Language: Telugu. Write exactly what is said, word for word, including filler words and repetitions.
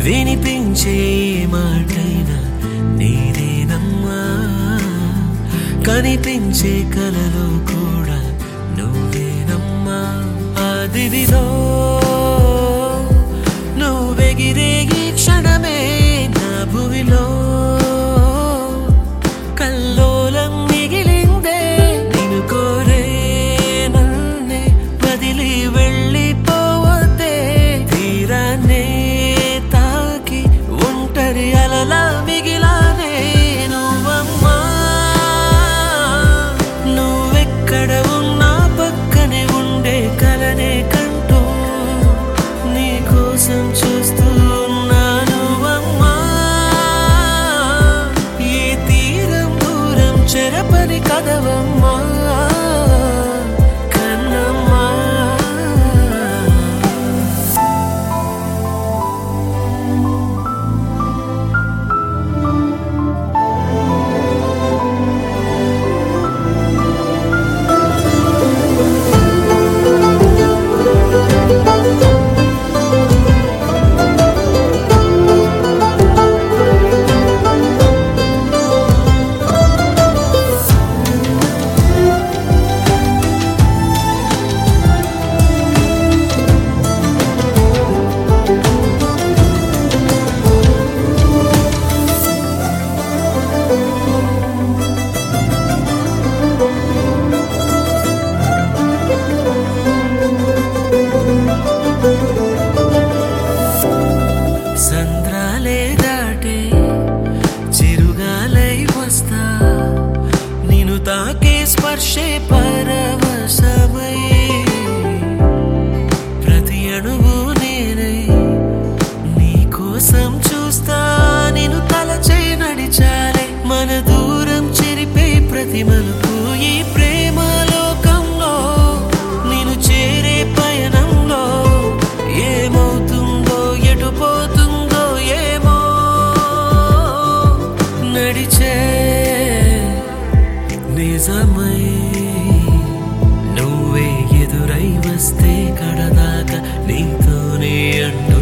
వినిపించే మాటైనా నీదేనమ్మా, కనిపించే కలలో కూడా నువ్వేనమ్మా. ఆదివిలో నువ్వెగిరే ఈ క్షణమే నా భువిలో కల్లోలం మిగిలిందే. నిన్ను కోరే నన్నే వదిలి వెళ్ళిపోవద్దే, తీరాన్నే తాకి ఒంటరి అలలా మిగిలానే నువ్వమ్మా. నువ్వెక్కడ ఉన్నా పక్కనే ఉండే కలనే కంటూ నీ కోసం చూస్తూ ఉన్నాను అమ్మా. ఈ తీరం దూరం చెరపని కదవమ్మా కన్నమ్మా. సంద్రాలే దాటే చిరుగాలై వస్తా, నిన్ను తాకే స్పర్శే పరవశమై, ప్రతి అణువు నేనై నీ కోసం చూస్తా. నిన్ను తలచే నడిచాలే మన దూరం చెరిపే ప్రతి మలుపు ఈ ప్రేమ లోకంలో. నిన్ను చేరే పయనంలో ఏమవుతుందో ఎటు పోతుందో ఏమో, నడిచే నిజమై నువ్వే ఎదురై వస్తే కడదాకా నీతోనే అంటూ